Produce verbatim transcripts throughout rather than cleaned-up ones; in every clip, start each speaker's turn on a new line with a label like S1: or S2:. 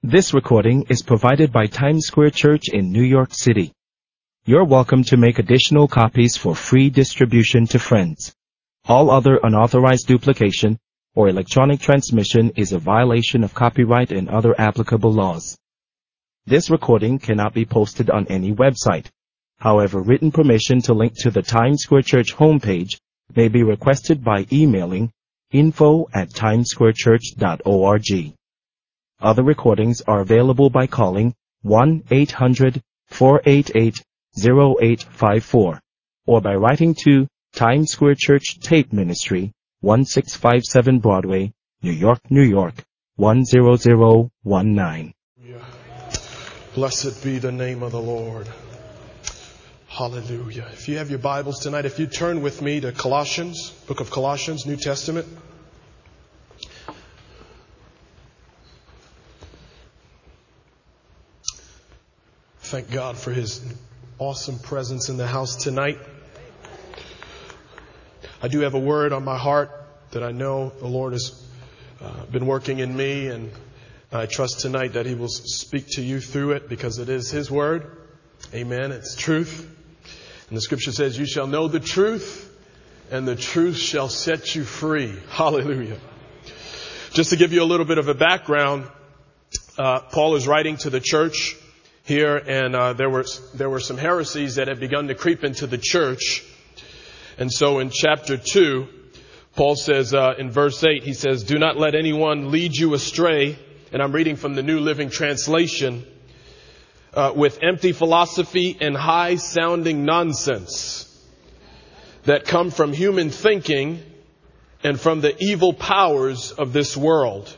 S1: This recording is provided by Times Square Church in New York City. You're welcome to make additional copies for free distribution to friends. All other unauthorized duplication or electronic transmission is a violation of copyright and other applicable laws. This recording cannot be posted on any website. However, written permission to link to the Times Square Church homepage may be requested by emailing info at timessquarechurch dot org. Other recordings are available by calling one eight hundred four eight eight zero eight five four or by writing to Times Square Church Tape Ministry, one six five seven Broadway, New York, New York, one zero zero one nine.
S2: Blessed be the name of the Lord. Hallelujah. If you have your Bibles tonight, if you turn with me to Colossians, book of Colossians, New Testament. Thank God for His awesome presence in the house tonight. I do have a word on my heart that I know the Lord has uh, been working in me, and I trust tonight that He will speak to you through it because it is His word. Amen. It's truth. And the scripture says, you shall know the truth, and the truth shall set you free. Hallelujah. Just to give you a little bit of a background, uh, Paul is writing to the church here, and uh, there were there were some heresies that had begun to creep into the church. And so in chapter two, Paul says uh, in verse eight, he says, do not let anyone lead you astray. And I'm reading from the New Living Translation. Uh, with empty philosophy and high-sounding nonsense that come from human thinking and from the evil powers of this world,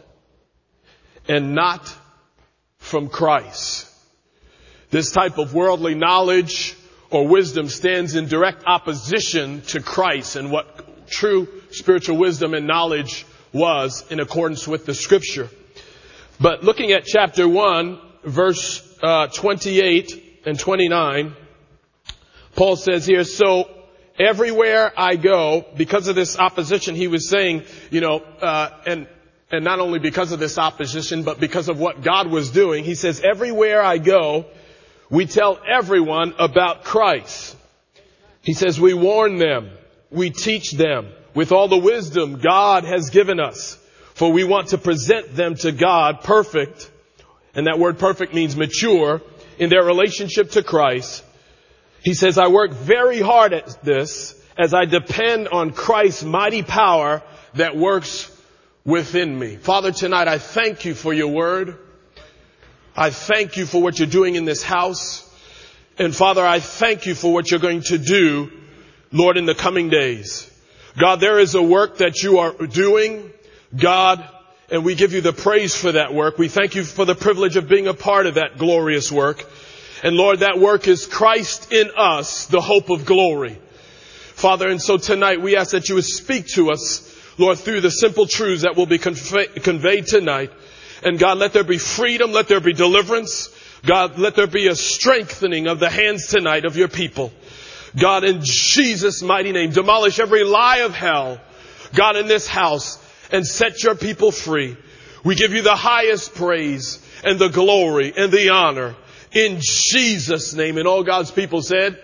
S2: and not from Christ. This type of worldly knowledge or wisdom stands in direct opposition to Christ and what true spiritual wisdom and knowledge was in accordance with the Scripture. But looking at chapter one, verse Uh, twenty-eight and twenty-nine, Paul says here, so everywhere I go, because of this opposition, he was saying, you know, uh, and, and not only because of this opposition, but because of what God was doing, he says, everywhere I go, we tell everyone about Christ. He says, we warn them, we teach them with all the wisdom God has given us, for we want to present them to God perfect. And that word perfect means mature in their relationship to Christ. He says, I work very hard at this as I depend on Christ's mighty power that works within me. Father, tonight I thank you for your word. I thank you for what you're doing in this house. And Father, I thank you for what you're going to do, Lord, in the coming days. God, there is a work that you are doing, God, and we give you the praise for that work. We thank you for the privilege of being a part of that glorious work. And Lord, that work is Christ in us, the hope of glory. Father, and so tonight we ask that you would speak to us, Lord, through the simple truths that will be convey- conveyed tonight. And God, let there be freedom, let there be deliverance. God, let there be a strengthening of the hands tonight of your people. God, in Jesus' mighty name, demolish every lie of hell, God, in this house, and set your people free. We give you the highest praise and the glory and the honor in Jesus' name. And all God's people said,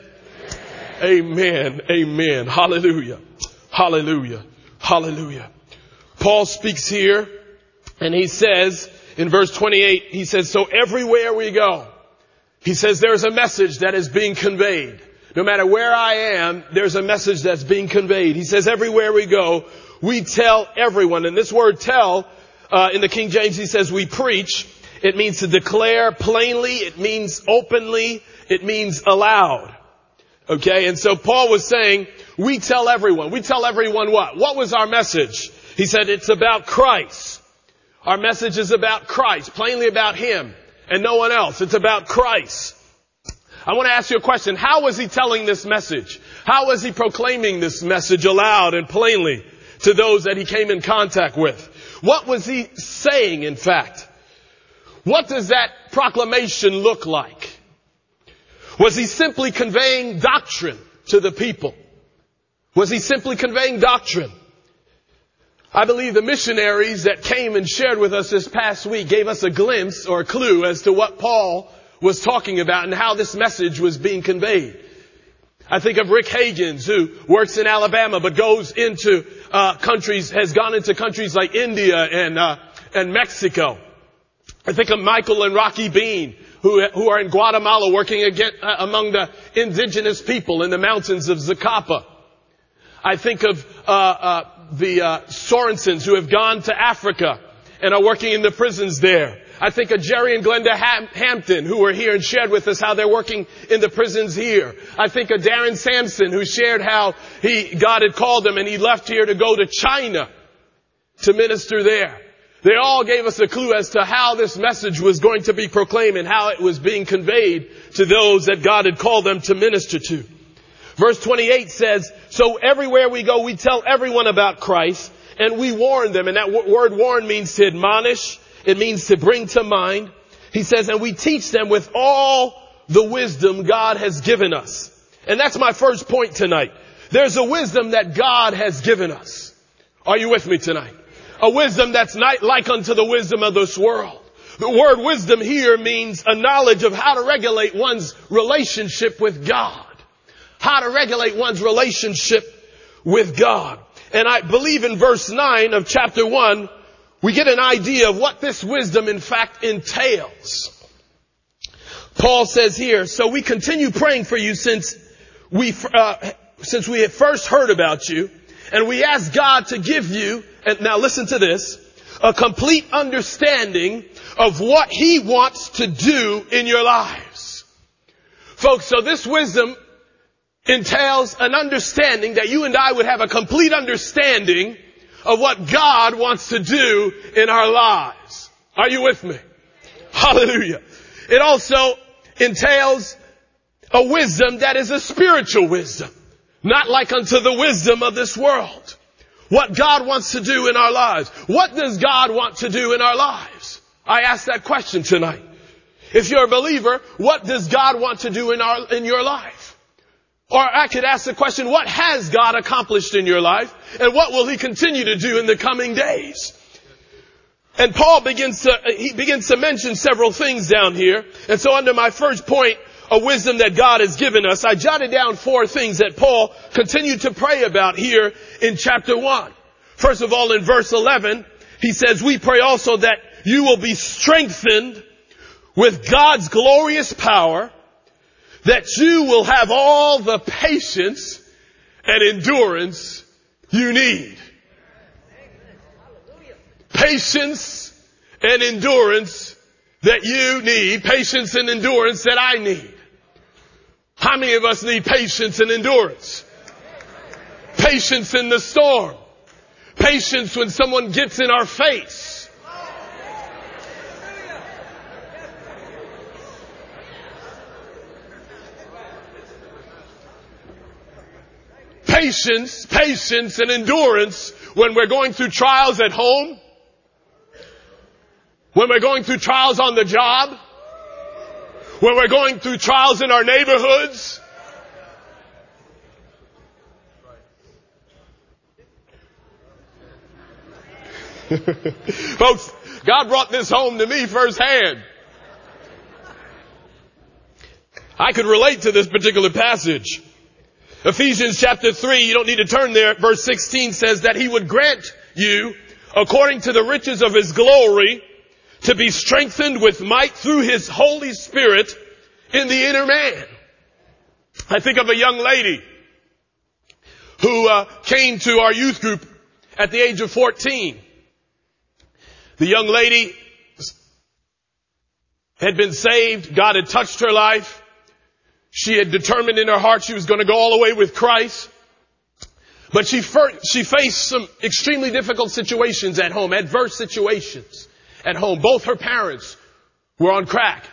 S2: amen, amen, amen. Hallelujah, hallelujah, hallelujah. Paul speaks here and he says in verse twenty-eight, he says, so everywhere we go, he says there's a message that is being conveyed. No matter where I am, there's a message that's being conveyed. He says everywhere we go, we tell everyone. And this word tell, uh, in the King James, he says we preach. It means to declare plainly. It means openly. It means aloud. Okay. And so Paul was saying, we tell everyone. We tell everyone what? What was our message? He said, it's about Christ. Our message is about Christ, plainly about Him and no one else. It's about Christ. I want to ask you a question. How was he telling this message? How was he proclaiming this message aloud and plainly to those that he came in contact with? What was he saying, in fact? What does that proclamation look like? Was he simply conveying doctrine to the people? Was he simply conveying doctrine? I believe the missionaries that came and shared with us this past week gave us a glimpse or a clue as to what Paul was talking about and how this message was being conveyed. I think of Rick Higgins, who works in Alabama but goes into uh countries, has gone into countries like India and uh and Mexico. I think of Michael and Rocky Bean, who who are in Guatemala working again, uh, among the indigenous people in the mountains of Zacapa. I think of uh uh the uh Sorensens, who have gone to Africa and are working in the prisons there. I think of Jerry and Glenda Ham- Hampton, who were here and shared with us how they're working in the prisons here. I think of Darren Sampson, who shared how he God had called him and he left here to go to China to minister there. They all gave us a clue as to how this message was going to be proclaimed and how it was being conveyed to those that God had called them to minister to. Verse twenty-eight says, so everywhere we go, we tell everyone about Christ and we warn them. And that w- word warn means to admonish. It means to bring to mind. He says, and we teach them with all the wisdom God has given us. And that's my first point tonight. There's a wisdom that God has given us. Are you with me tonight? A wisdom that's not like unto the wisdom of this world. The word wisdom here means a knowledge of how to regulate one's relationship with God. How to regulate one's relationship with God. And I believe in verse nine of chapter one, we get an idea of what this wisdom in fact entails. Paul says here, so we continue praying for you since we, uh, since we had first heard about you, and we ask God to give you, and now listen to this, a complete understanding of what He wants to do in your lives. Folks, so this wisdom entails an understanding that you and I would have a complete understanding of what God wants to do in our lives. Are you with me? Hallelujah. It also entails a wisdom that is a spiritual wisdom, not like unto the wisdom of this world. What God wants to do in our lives. What does God want to do in our lives? I ask that question tonight. If you're a believer, what does God want to do in our, in your life? Or I could ask the question, what has God accomplished in your life? And what will He continue to do in the coming days? And Paul begins to, he begins to mention several things down here. And so under my first point, a wisdom that God has given us, I jotted down four things that Paul continued to pray about here in chapter one. First of all, in verse eleven, he says, we pray also that you will be strengthened with God's glorious power, that you will have all the patience and endurance you need. Patience and endurance that you need. Patience and endurance that I need. How many of us need patience and endurance? Patience in the storm. Patience when someone gets in our face. Patience, patience and endurance when we're going through trials at home. When we're going through trials on the job. When we're going through trials in our neighborhoods. Folks, God brought this home to me firsthand. I could relate to this particular passage. Ephesians chapter three, you don't need to turn there, verse sixteen says that He would grant you, according to the riches of His glory, to be strengthened with might through His Holy Spirit in the inner man. I think of a young lady who uh, came to our youth group at the age of fourteen. The young lady had been saved. God had touched her life. She had determined in her heart she was going to go all the way with Christ. But she first, she faced some extremely difficult situations at home, adverse situations at home. Both her parents were on crack.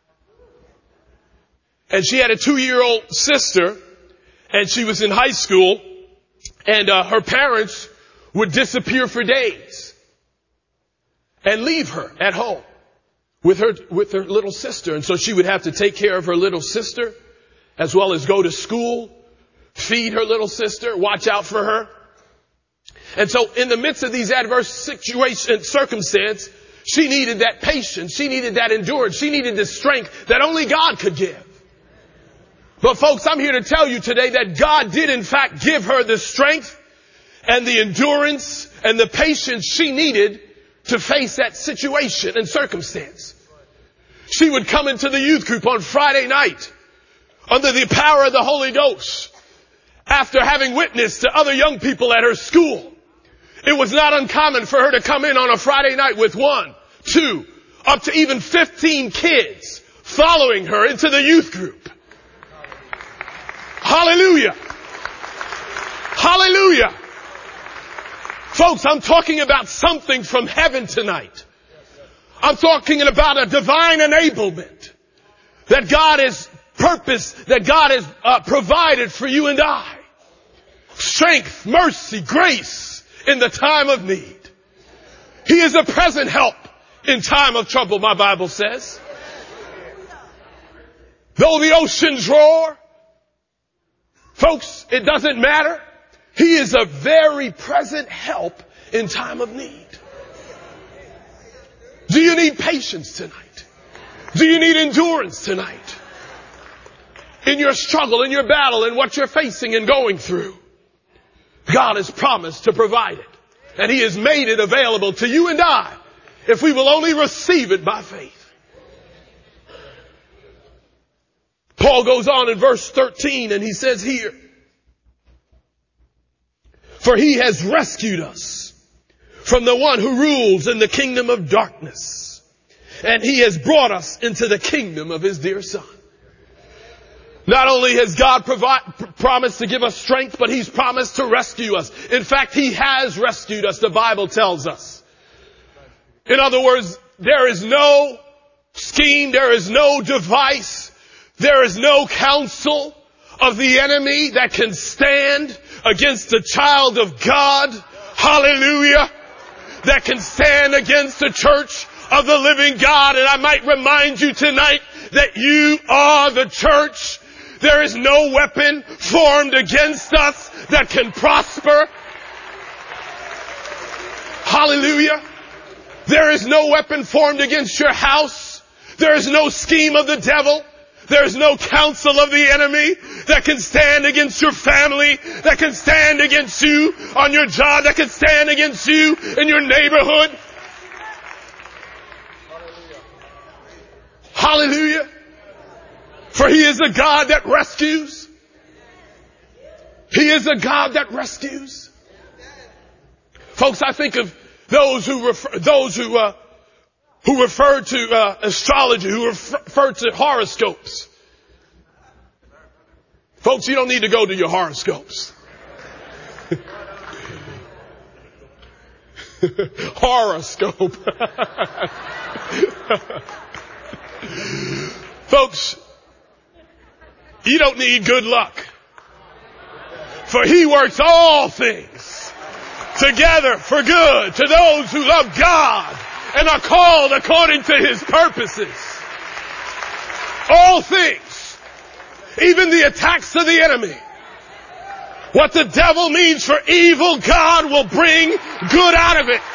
S2: And she had a two-year-old sister, and she was in high school, and uh, her parents would disappear for days and leave her at home with her with her little sister. And so she would have to take care of her little sister, as well as go to school, feed her little sister, watch out for her. And so in the midst of these adverse situation, circumstance, she needed that patience. She needed that endurance. She needed the strength that only God could give. But folks, I'm here to tell you today that God did in fact give her the strength and the endurance and the patience she needed to face that situation and circumstance. She would come into the youth group on Friday night under the power of the Holy Ghost after having witnessed to other young people at her school. It was not uncommon for her to come in on a Friday night with one, two, up to even fifteen kids following her into the youth group. Hallelujah. Hallelujah. Folks, I'm talking about something from heaven tonight. I'm talking about a divine enablement that God has purposed, that God has uh, provided for you and I. Strength, mercy, grace in the time of need. He is a present help in time of trouble, my Bible says. Though the oceans roar, folks, it doesn't matter. He is a very present help in time of need. Do you need patience tonight? Do you need endurance tonight? In your struggle, in your battle, in what you're facing and going through, God has promised to provide it. And He has made it available to you and I if we will only receive it by faith. Paul goes on in verse thirteen and he says here, for He has rescued us from the one who rules in the kingdom of darkness, and He has brought us into the kingdom of His dear Son. Not only has God provide, promised to give us strength, but He's promised to rescue us. In fact, He has rescued us, the Bible tells us. In other words, there is no scheme, there is no device, there is no counsel of the enemy that can stand against the child of God. Hallelujah. That can stand against the church of the living God. And I might remind you tonight that you are the church. There is no weapon formed against us that can prosper. Hallelujah. There is no weapon formed against your house. There is no scheme of the devil. There is no counsel of the enemy that can stand against your family, that can stand against you on your job, that can stand against you in your neighborhood. Hallelujah. For He is a God that rescues. He is a God that rescues. Folks, I think of those who refer, those who, uh, who refer to uh, astrology, who refer to horoscopes. Folks, you don't need to go to your horoscopes. Horoscope. Folks, you don't need good luck. For He works all things together for good to those who love God and are called according to His purposes. All things, even the attacks of the enemy. What the devil means for evil, God will bring good out of it.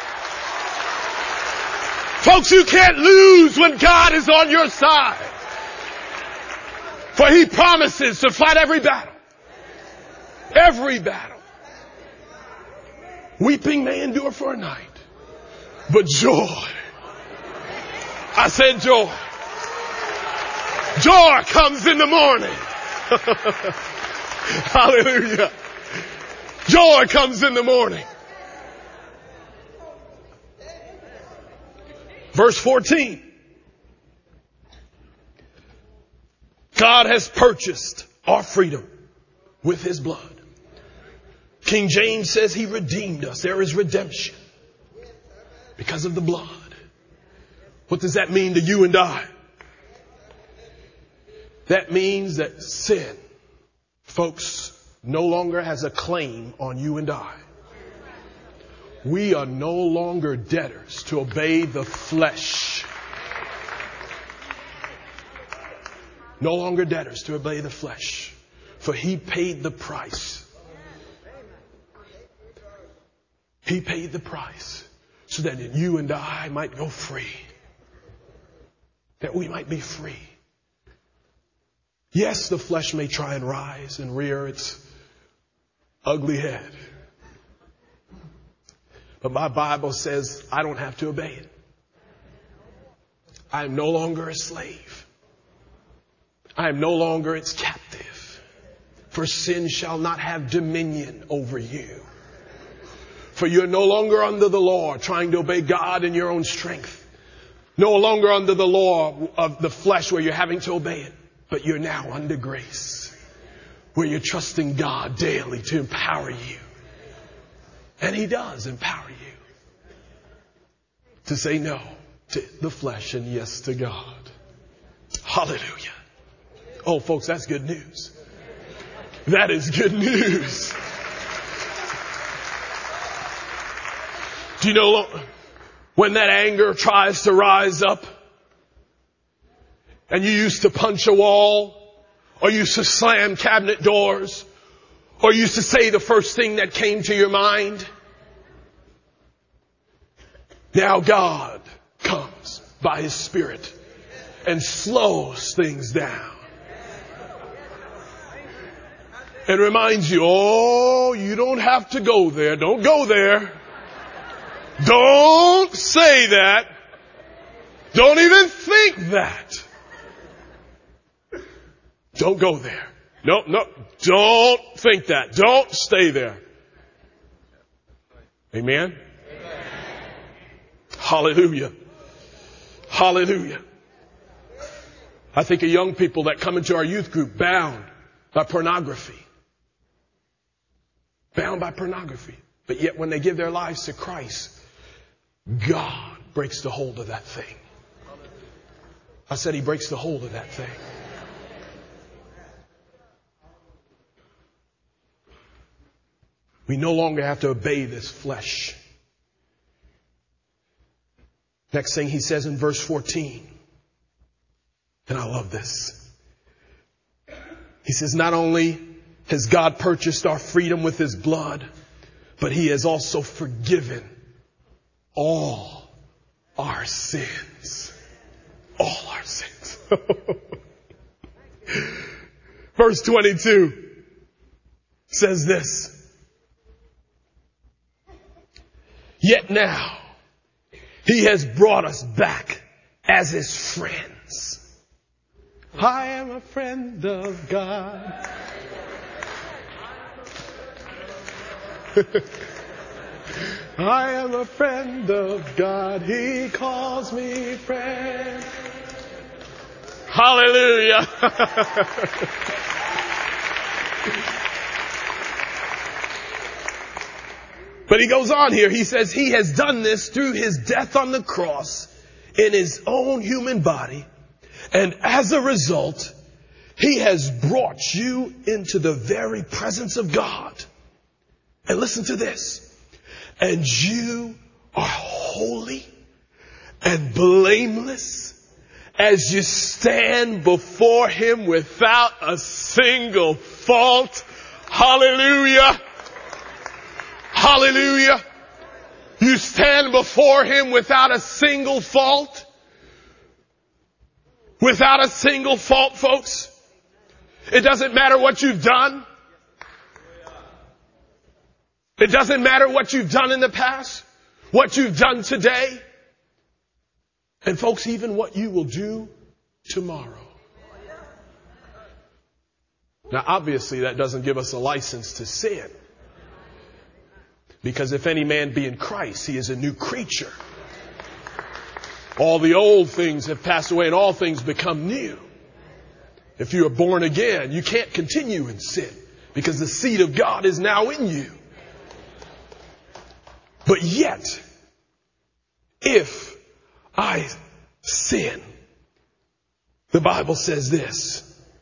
S2: Folks, you can't lose when God is on your side. For He promises to fight every battle. Every battle. Weeping may endure for a night, but joy. I said joy. Joy comes in the morning. Hallelujah. Joy comes in the morning. Verse fourteen. God has purchased our freedom with His blood. King James says He redeemed us. There is redemption because of the blood. What does that mean to you and I? That means that sin, folks, no longer has a claim on you and I. We are no longer debtors to obey the flesh. No longer debtors to obey the flesh. For He paid the price. He paid the price so that you and I might go free. That we might be free. Yes, the flesh may try and rise and rear its ugly head. But my Bible says I don't have to obey it. I am no longer a slave. I am no longer its captive. For sin shall not have dominion over you. For you're no longer under the law, trying to obey God in your own strength. No longer under the law of the flesh where you're having to obey it. But you're now under grace, where you're trusting God daily to empower you. And He does empower you to say no to the flesh and yes to God. Hallelujah. Oh, folks, that's good news. That is good news. Do you know when that anger tries to rise up and you used to punch a wall or used to slam cabinet doors or used to say the first thing that came to your mind? Now God comes by His Spirit and slows things down. And reminds you, oh, you don't have to go there. Don't go there. Don't say that. Don't even think that. Don't go there. No, no, don't think that. Don't stay there. Amen? Amen. Hallelujah. Hallelujah. I think of young people that come into our youth group bound by pornography. Bound by pornography. But yet when they give their lives to Christ, God breaks the hold of that thing. I said He breaks the hold of that thing. We no longer have to obey this flesh. Next thing He says in verse fourteen. And I love this. He says, not only has God purchased our freedom with His blood, but He has also forgiven all our sins. All our sins. Verse twenty-two says this. Yet now He has brought us back as His friends. I am a friend of God. I am a friend of God. He calls me friend. Hallelujah. But he goes on here. He says He has done this through His death on the cross in His own human body. And as a result, He has brought you into the very presence of God. And listen to this. And you are holy and blameless as you stand before Him without a single fault. Hallelujah. Hallelujah. You stand before Him without a single fault. Without a single fault, folks. It doesn't matter what you've done. It doesn't matter what you've done in the past, what you've done today, and folks, even what you will do tomorrow. Now, obviously, that doesn't give us a license to sin. Because if any man be in Christ, he is a new creature. All the old things have passed away and all things become new. If you are born again, you can't continue in sin because the seed of God is now in you. But yet, if I sin, the Bible says this.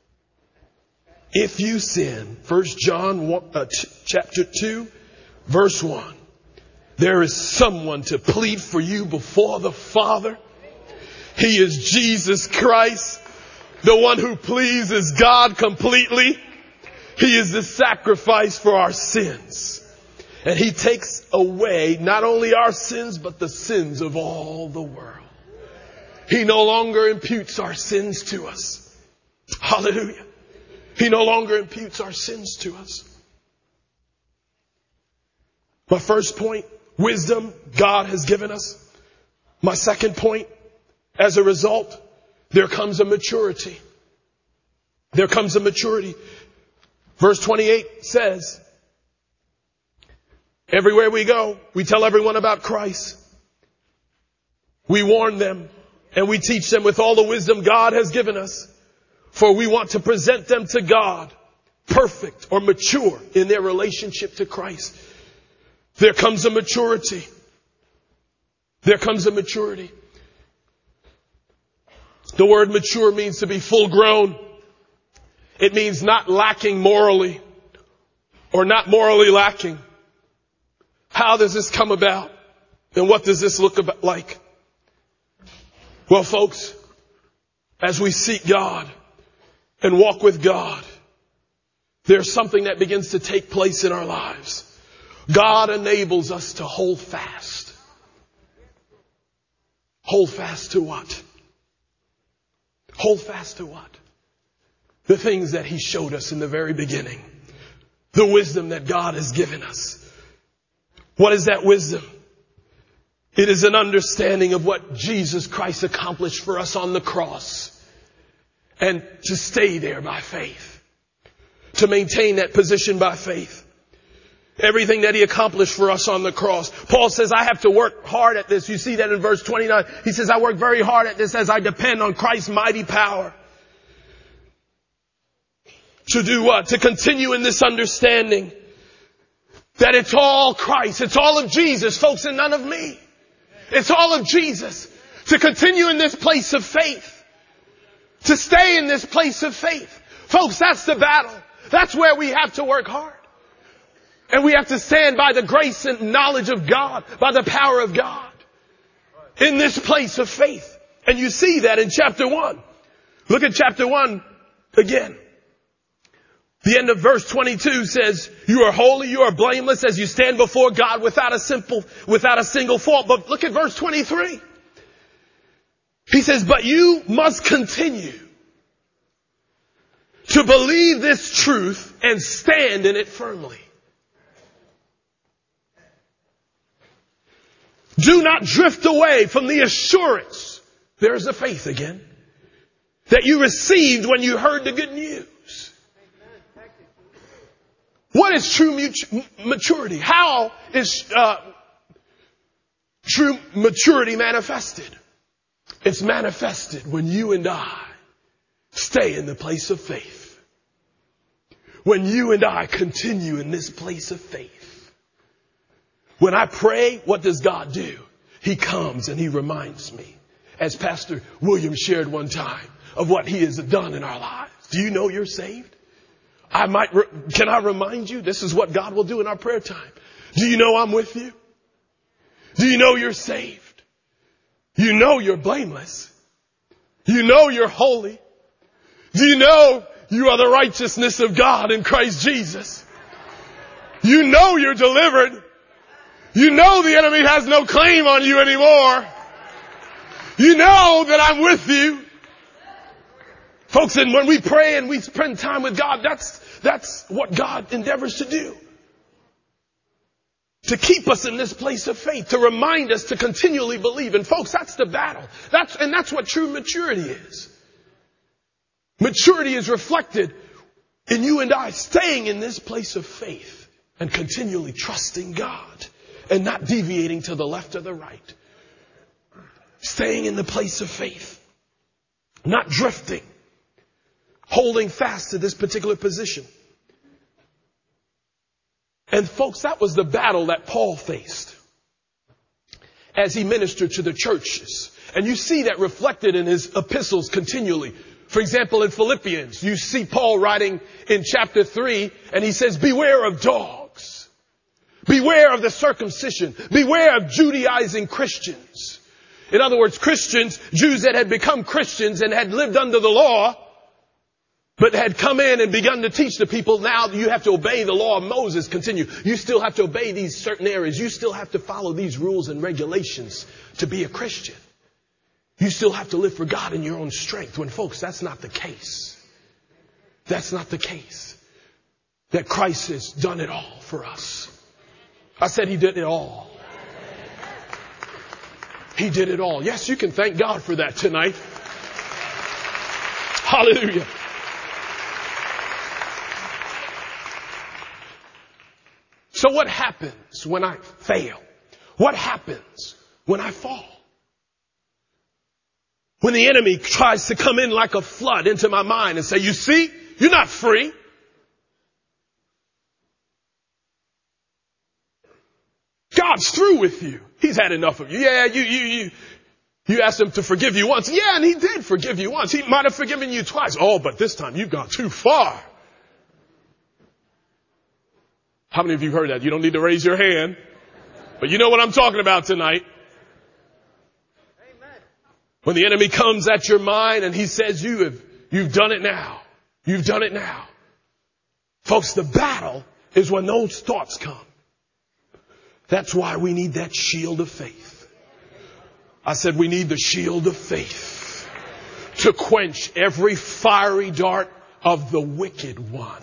S2: If you sin, First John one, uh, t- chapter two, verse one, there is someone to plead for you before the Father. He is Jesus Christ, the one who pleases God completely. He is the sacrifice for our sins. And he takes away not only our sins, but the sins of all the world. He no longer imputes our sins to us. Hallelujah. He no longer imputes our sins to us. My first point, wisdom God has given us. My second point, as a result, there comes a maturity. There comes a maturity. Verse twenty-eight says, everywhere we go, we tell everyone about Christ. We warn them and we teach them with all the wisdom God has given us. For we want to present them to God perfect or mature in their relationship to Christ. There comes a maturity. There comes a maturity. The word mature means to be full grown. It means not lacking morally or not morally lacking. How does this come about? And what does this look about like? Well, folks, as we seek God and walk with God, there's something that begins to take place in our lives. God enables us to hold fast. Hold fast to what? Hold fast to what? The things that He showed us in the very beginning. The wisdom that God has given us. What is that wisdom? It is an understanding of what Jesus Christ accomplished for us on the cross. And to stay there by faith. To maintain that position by faith. Everything that He accomplished for us on the cross. Paul says, I have to work hard at this. You see that in verse twenty-nine. He says, I work very hard at this as I depend on Christ's mighty power. To do what? To continue in this understanding that it's all Christ. It's all of Jesus, folks, and none of me. It's all of Jesus. To continue in this place of faith. To stay in this place of faith. Folks, that's the battle. That's where we have to work hard. And we have to stand by the grace and knowledge of God, by the power of God, in this place of faith. And you see that in chapter one. Look at chapter one again. The end of verse twenty-two says, you are holy, you are blameless as you stand before God without a simple, without a single fault. But look at verse twenty-three. He says, but you must continue to believe this truth and stand in it firmly. Do not drift away from the assurance. There's the faith again. That you received when you heard the good news. What is true maturity? How is uh, true maturity manifested? It's manifested when you and I stay in the place of faith. When you and I continue in this place of faith. When I pray, what does God do? He comes and He reminds me, as Pastor William shared one time, of what He has done in our lives. Do you know you're saved? I might, re- can I remind you? This is what God will do in our prayer time. Do you know I'm with you? Do you know you're saved? You know you're blameless. You know you're holy. Do you know you are the righteousness of God in Christ Jesus? You know you're delivered. You know the enemy has no claim on you anymore. You know that I'm with you. Folks, and when we pray and we spend time with God, that's, that's what God endeavors to do. To keep us in this place of faith, to remind us to continually believe. And folks, that's the battle. That's, and that's what true maturity is. Maturity is reflected in you and I staying in this place of faith and continually trusting God. And not deviating to the left or the right. Staying in the place of faith. Not drifting. Holding fast to this particular position. And folks, that was the battle that Paul faced. As he ministered to the churches. And you see that reflected in his epistles continually. For example, in Philippians, you see Paul writing in chapter three, and he says, beware of dogs. Beware of the circumcision. Beware of Judaizing Christians. In other words, Christians, Jews that had become Christians and had lived under the law, but had come in and begun to teach the people, now you have to obey the law of Moses. Continue. You still have to obey these certain areas. You still have to follow these rules and regulations to be a Christian. You still have to live for God in your own strength. When, folks, that's not the case. That's not the case. That Christ has done it all for us. I said he did it all. He did it all. Yes, you can thank God for that tonight. Hallelujah. So what happens when I fail? What happens when I fall? When the enemy tries to come in like a flood into my mind and say, you see, you're not free. God's through with you. He's had enough of you. Yeah, you, you, you, you asked him to forgive you once. Yeah, and he did forgive you once. He might have forgiven you twice. Oh, but this time you've gone too far. How many of you heard that? You don't need to raise your hand, but you know what I'm talking about tonight. When the enemy comes at your mind and he says, you have, you've done it now. You've done it now. Folks, the battle is when those thoughts come. That's why we need that shield of faith. I said we need the shield of faith to quench every fiery dart of the wicked one.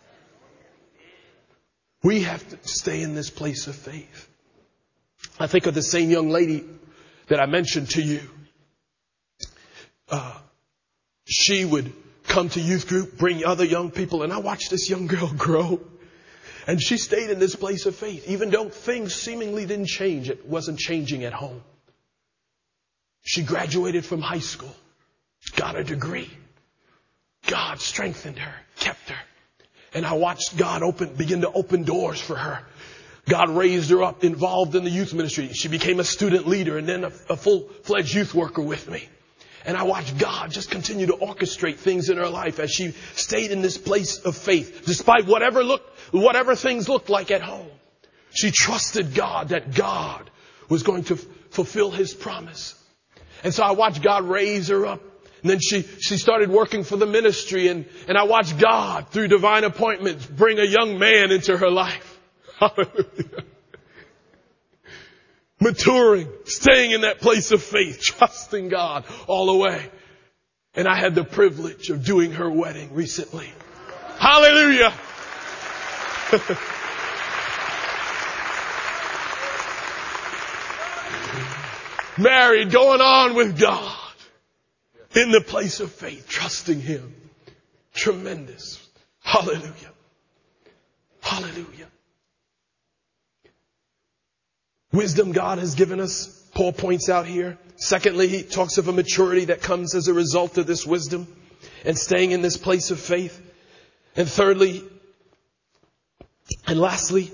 S2: We have to stay in this place of faith. I think of the same young lady that I mentioned to you. Uh, she would come to youth group, bring other young people, and I watched this young girl grow. And she stayed in this place of faith, even though things seemingly didn't change. It wasn't changing at home. She graduated from high school, got a degree. God strengthened her, kept her. And I watched God open, begin to open doors for her. God raised her up, involved in the youth ministry. She became a student leader and then a, a full-fledged youth worker with me. And I watched God just continue to orchestrate things in her life as she stayed in this place of faith. Despite whatever look, whatever things looked like at home, she trusted God that God was going to f- fulfill his promise. And so I watched God raise her up. And then she, she started working for the ministry, and, and I watched God through divine appointments bring a young man into her life. Hallelujah. Maturing, staying in that place of faith, trusting God all the way. And I had the privilege of doing her wedding recently. Hallelujah. Married, going on with God. In the place of faith, trusting him. Tremendous. Hallelujah. Hallelujah. Wisdom God has given us, Paul points out here. Secondly, he talks of a maturity that comes as a result of this wisdom and staying in this place of faith. And thirdly, and lastly,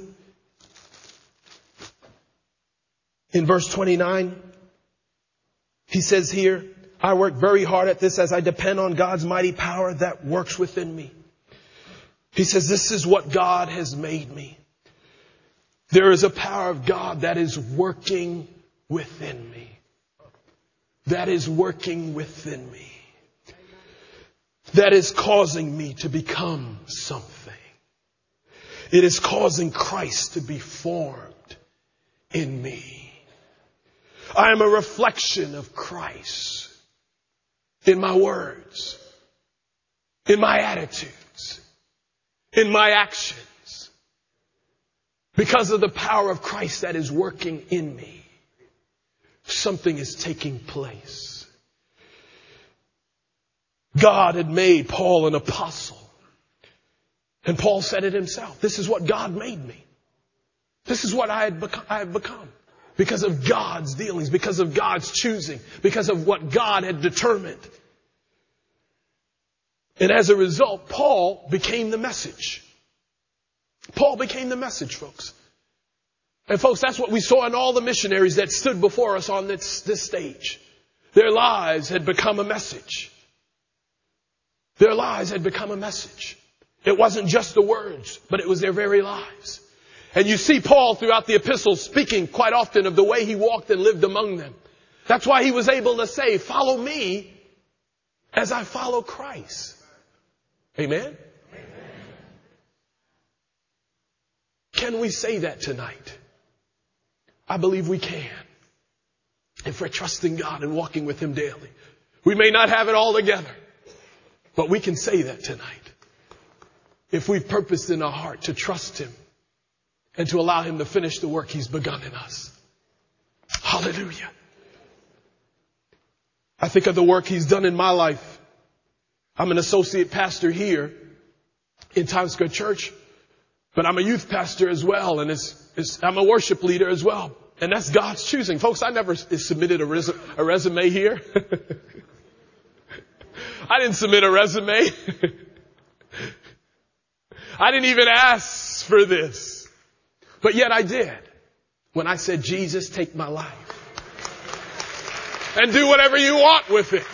S2: in verse twenty-nine, he says here, I work very hard at this as I depend on God's mighty power that works within me. He says, this is what God has made me. There is a power of God that is working within me. That is working within me. That is causing me to become something. It is causing Christ to be formed in me. I am a reflection of Christ. In my words, in my attitudes, in my actions, because of the power of Christ that is working in me, something is taking place. God had made Paul an apostle. And Paul said it himself. This is what God made me. This is what I had become. I have become. Because of God's dealings, because of God's choosing, because of what God had determined. And as a result, Paul became the message. Paul became the message, folks. And folks, that's what we saw in all the missionaries that stood before us on this, this stage. Their lives had become a message. Their lives had become a message. It wasn't just the words, but it was their very lives. And you see Paul throughout the epistles speaking quite often of the way he walked and lived among them. That's why he was able to say, follow me as I follow Christ. Amen? Can we say that tonight? I believe we can. If we're trusting God and walking with Him daily. We may not have it all together, but we can say that tonight. If we've purposed in our heart to trust Him and to allow Him to finish the work He's begun in us. Hallelujah. I think of the work He's done in my life. I'm an associate pastor here in Times Square Church, but I'm a youth pastor as well, and it's, it's, I'm a worship leader as well. And that's God's choosing. Folks, I never submitted a, res- a resume here. I didn't submit a resume. I didn't even ask for this. But yet I did. When I said, Jesus, take my life. And do whatever you want with it.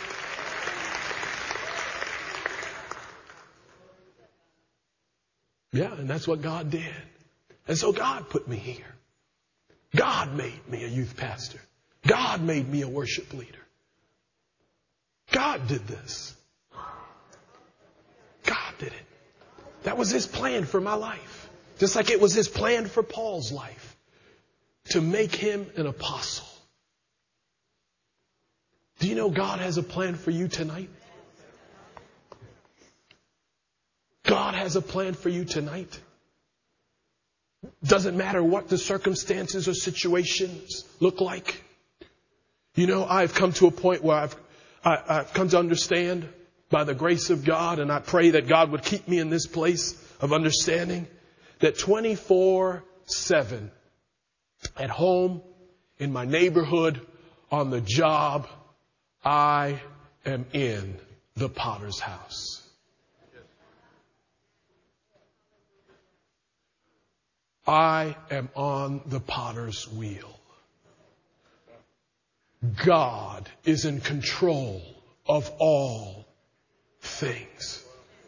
S2: Yeah, and that's what God did. And so God put me here. God made me a youth pastor. God made me a worship leader. God did this. God did it. That was His plan for my life. Just like it was His plan for Paul's life. To make him an apostle. Do you know God has a plan for you tonight? God has a plan for you tonight. Doesn't matter what the circumstances or situations look like. You know, I've come to a point where I've, I, I've come to understand by the grace of God, and I pray that God would keep me in this place of understanding that twenty-four seven at home, in my neighborhood, on the job, I am in the Potter's house. I am on the Potter's wheel. God is in control of all things.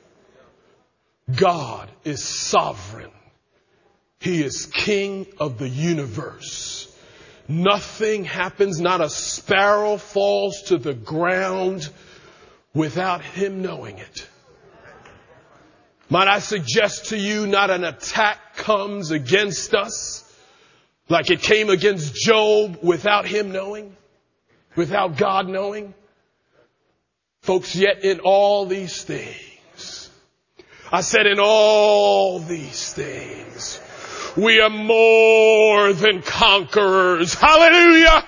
S2: God is sovereign. He is King of the universe. Nothing happens, not a sparrow falls to the ground without Him knowing it. Might I suggest to you, not an attack comes against us like it came against Job without him knowing, without God knowing. Folks, yet in all these things, I said in all these things, we are more than conquerors. Hallelujah!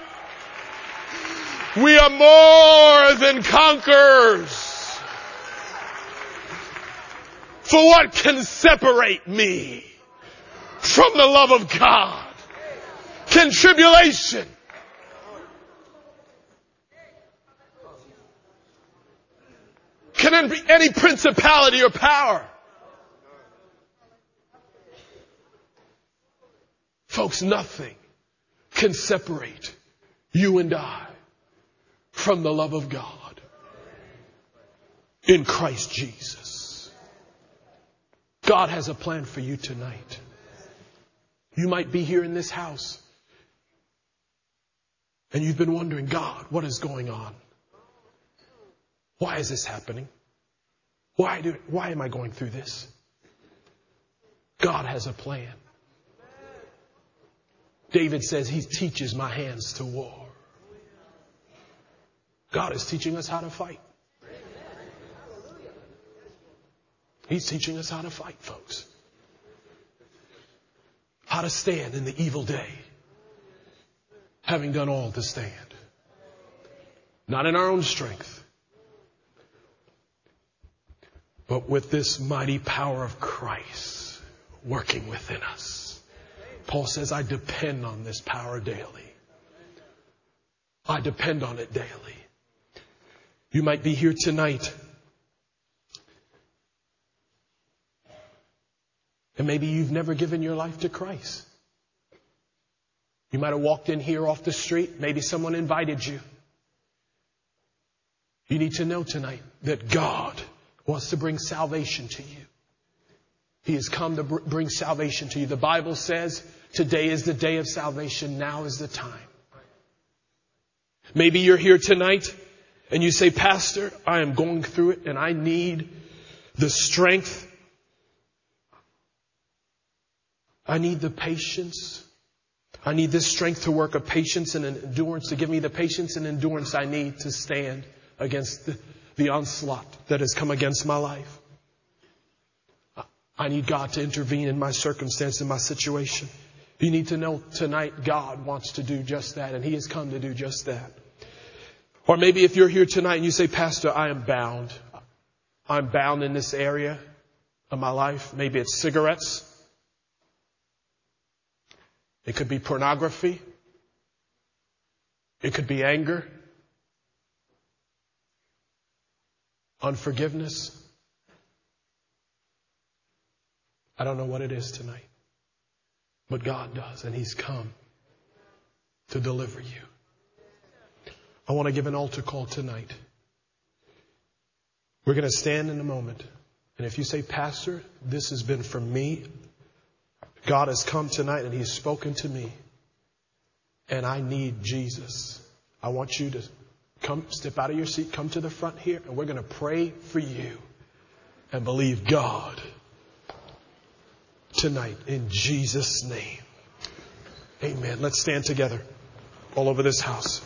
S2: We are more than conquerors. For what can separate me from the love of God? Can tribulation? Can there be any principality or power? Folks, nothing can separate you and I from the love of God in Christ Jesus. God has a plan for you tonight. You might be here in this house and you've been wondering, God, what is going on? Why is this happening? Why do, why am I going through this? God has a plan. David says He teaches my hands to war. God is teaching us how to fight. He's teaching us how to fight, folks. How to stand in the evil day. Having done all to stand. Not in our own strength, but with this mighty power of Christ working within us. Paul says, I depend on this power daily. I depend on it daily. You might be here tonight, and maybe you've never given your life to Christ. You might have walked in here off the street. Maybe someone invited you. You need to know tonight that God wants to bring salvation to you. He has come to br- bring salvation to you. The Bible says today is the day of salvation. Now is the time. Maybe you're here tonight and you say, Pastor, I am going through it and I need the strength. I need the patience. I need this strength to work, a patience and an endurance, to give me the patience and endurance I need to stand against the, the onslaught that has come against my life. I need God to intervene in my circumstance, in my situation. You need to know tonight God wants to do just that, and He has come to do just that. Or maybe if you're here tonight and you say, Pastor, I am bound. I'm bound in this area of my life. Maybe it's cigarettes. It could be pornography. It could be anger. Unforgiveness. I don't know what it is tonight. But God does, and He's come to deliver you. I want to give an altar call tonight. We're going to stand in a moment. And if you say, Pastor, this has been for me. God has come tonight and He's spoken to me. And I need Jesus. I want you to come, step out of your seat, come to the front here, and we're going to pray for you and believe God tonight in Jesus' name. Amen. Let's stand together all over this house.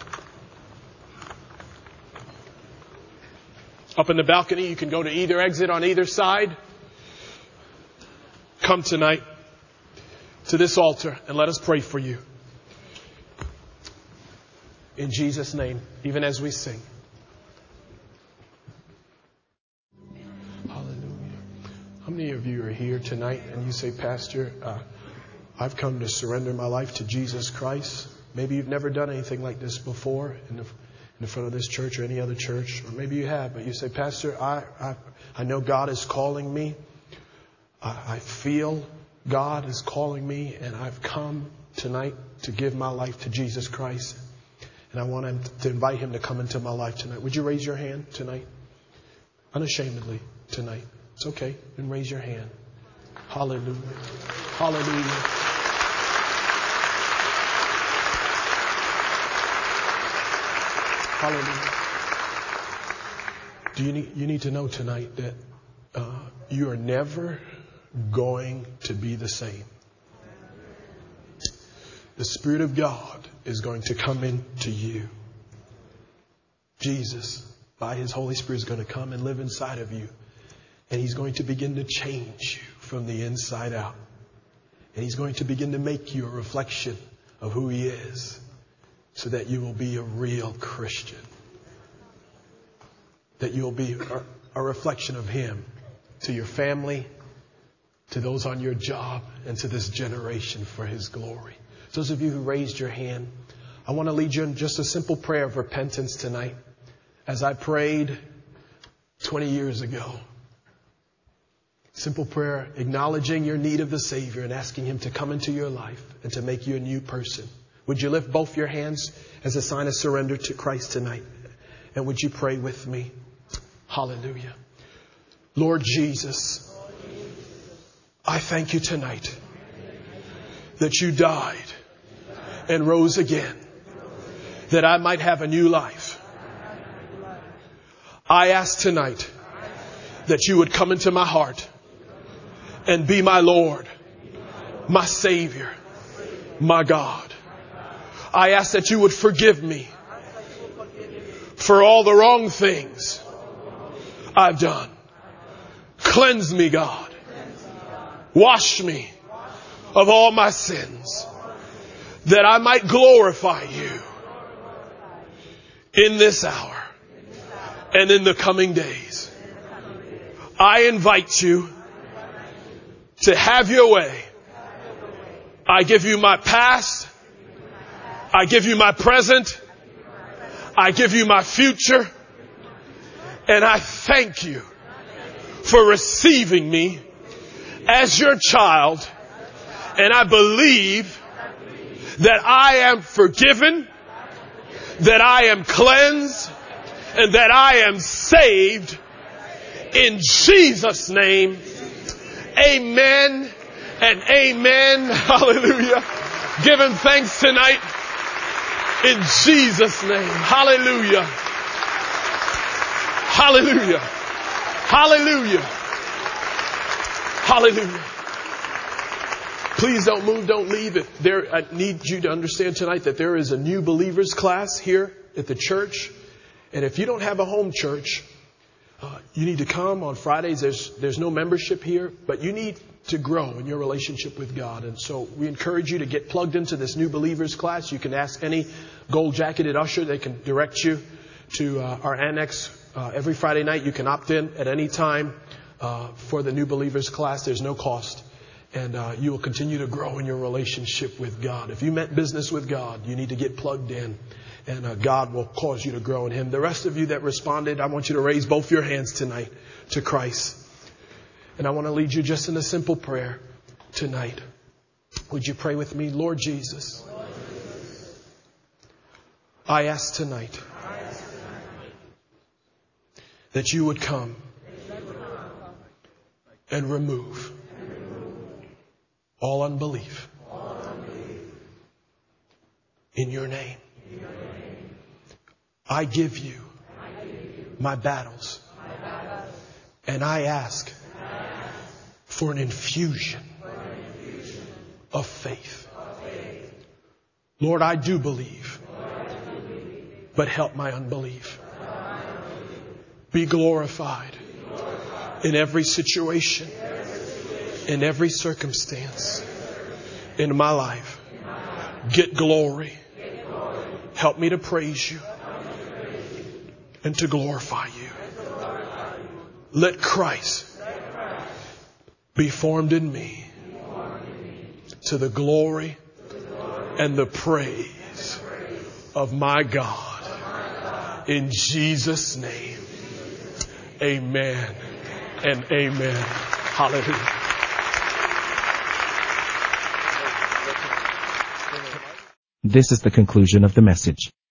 S2: Up in the balcony, you can go to either exit on either side. Come tonight to this altar and let us pray for you. In Jesus' name, even as we sing. Hallelujah. How many of you are here tonight and you say, Pastor, uh, I've come to surrender my life to Jesus Christ. Maybe you've never done anything like this before in the, in the front of this church or any other church. Or maybe you have, but you say, Pastor, I, I, I know God is calling me. I, I feel God is calling me, and I've come tonight to give my life to Jesus Christ. And I want him to invite Him to come into my life tonight. Would you raise your hand tonight? Unashamedly tonight. It's okay. Then raise your hand. Hallelujah. Hallelujah. Hallelujah. Do you need, you need to know tonight that uh, you are never going to be the same. The Spirit of God is going to come into you. Jesus, by His Holy Spirit, is going to come and live inside of you. And He's going to begin to change you from the inside out. And He's going to begin to make you a reflection of who He is, so that you will be a real Christian. That you'll be a, a reflection of Him to your family, to those on your job, and to this generation for His glory. Those of you who raised your hand, I want to lead you in just a simple prayer of repentance tonight. As I prayed twenty years ago. Simple prayer, acknowledging your need of the Savior and asking Him to come into your life and to make you a new person. Would you lift both your hands as a sign of surrender to Christ tonight? And would you pray with me? Hallelujah. Lord Jesus, I thank you tonight that you died and rose again, that I might have a new life. I ask tonight that you would come into my heart and be my Lord, my Savior, my God. I ask that you would forgive me for all the wrong things I've done. Cleanse me, God. Wash me of all my sins, that I might glorify you in this hour and in the coming days. I invite you to have your way. I give you my past. I give you my present. I give you my future. And I thank you for receiving me as your child. And I believe that I am forgiven, that I am cleansed, and that I am saved in Jesus' name. Amen and amen. Hallelujah. Give Him thanks tonight in Jesus' name. Hallelujah. Hallelujah. Hallelujah. Hallelujah. Please don't move, don't leave. If there, I need you to understand tonight that there is a new believers class here at the church. And if you don't have a home church, uh, you need to come on Fridays. There's, there's no membership here, but you need to grow in your relationship with God. And so we encourage you to get plugged into this new believers class. You can ask any gold jacketed usher. They can direct you to uh, our annex uh, every Friday night. You can opt in at any time uh, for the new believers class. There's no cost. And uh, you will continue to grow in your relationship with God. If you meant business with God, you need to get plugged in. And uh, God will cause you to grow in Him. The rest of you that responded, I want you to raise both your hands tonight to Christ. And I want to lead you just in a simple prayer tonight. Would you pray with me? Lord Jesus, I ask tonight that you would come and remove all unbelief in your name. I give you my battles, and I ask for an infusion of faith. Lord, I do believe, but help my unbelief. Be glorified in every situation, in every circumstance in my life. Get glory. Help me to praise you and to glorify you. Let Christ be formed in me to the glory and the praise of my God. In Jesus' name, amen and amen. Hallelujah.
S1: This is the conclusion of the message.